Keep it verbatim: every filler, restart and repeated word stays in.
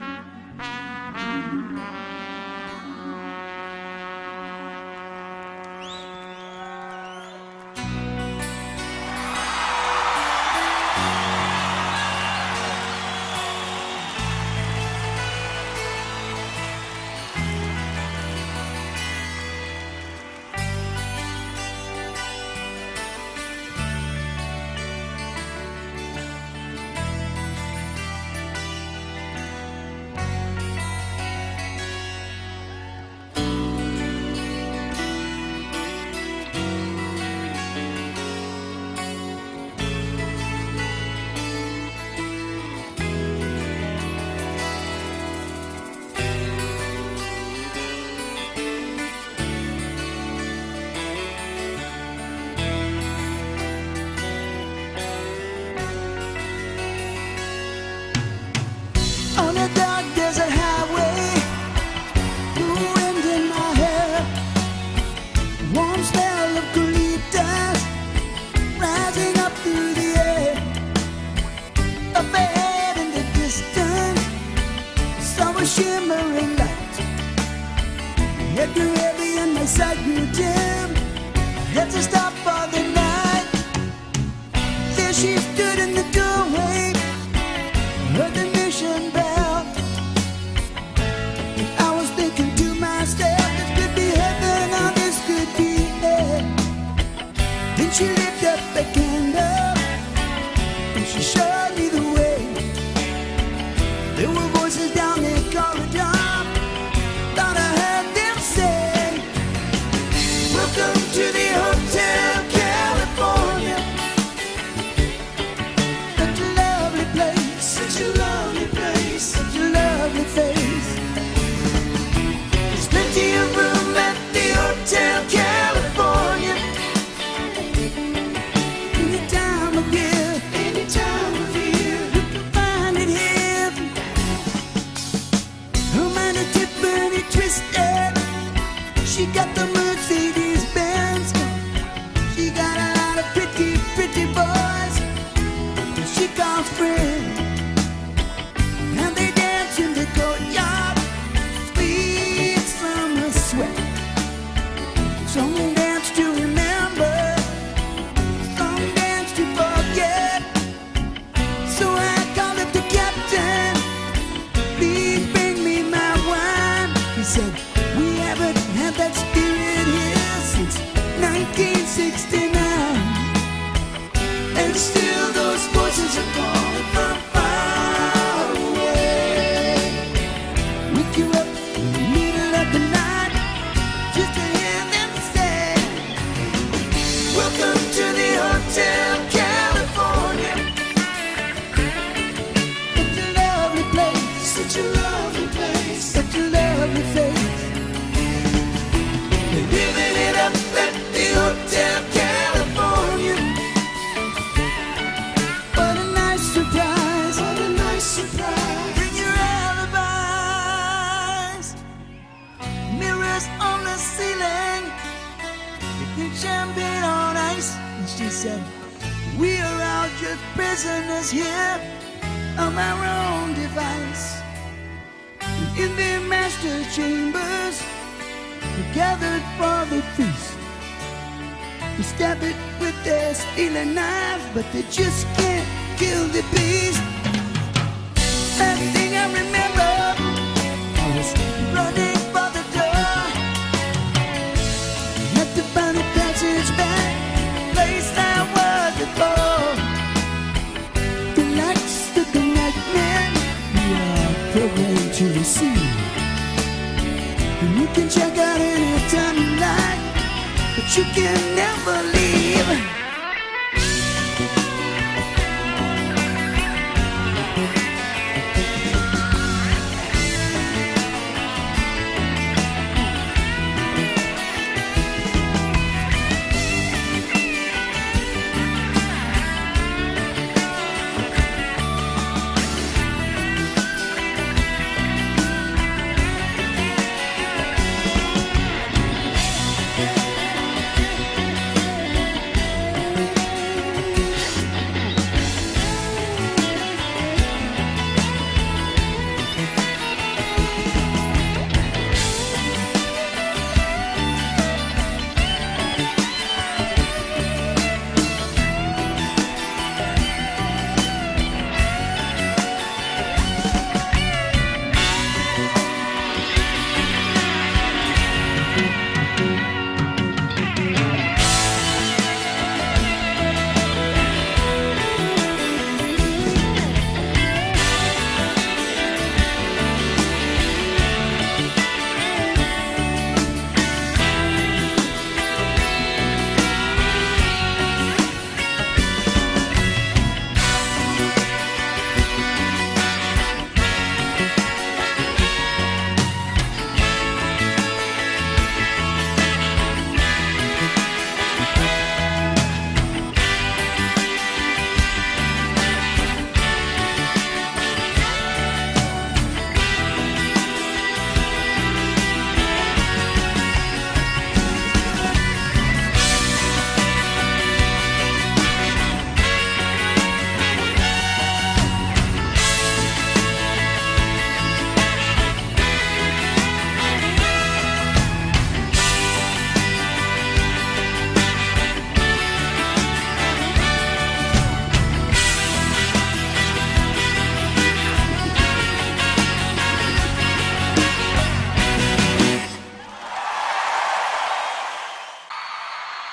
Shimmering light, head grew heavy and my sight grew dim. Had to stop for the night. There she stood in the doorway, heard the mission bell. And I was thinking to myself, this could be heaven or this could be hell. Then she lit up a candle and she showed me the way. There were voices down the corridor, thought I heard them say, welcome to the Hotel California. Such a lovely place, such a lovely place, such a lovely face. There's plenty of room at the Hotel California. Any time of year, any time of year, you can find it here. Her mind is Tiffany twisted. She got the Mercedes Benz. She got a lot of pretty, pretty boys she calls friends. And they dance in the courtyard, sweet summer sweat. Some dance to remember, some dance to forget. So I called up the captain, please bring me my wine. He said, we haven't had that spirit here since nineteen sixty-nine. And still those voices are calling from far away. Wake you up in the middle of the night just to hear them say, welcome to the Hotel California. Such a lovely place, such a lovely place, such a lovely face. They're living it up at the Hotel California. What a nice surprise, what a nice surprise. Bring your alibis. Mirrors on the ceiling, picnic champagne on ice. And she said, we are all just prisoners here on our own device. And in their master chambers, we gathered for the feast. They stab it with their stealing knives, but they just can't kill the beast. That thing I remember, I was running for the door. Had to find a passage back, place I was before. The lights, the connectment, we are programmed to receive. And you can check out anytime you like, but you can never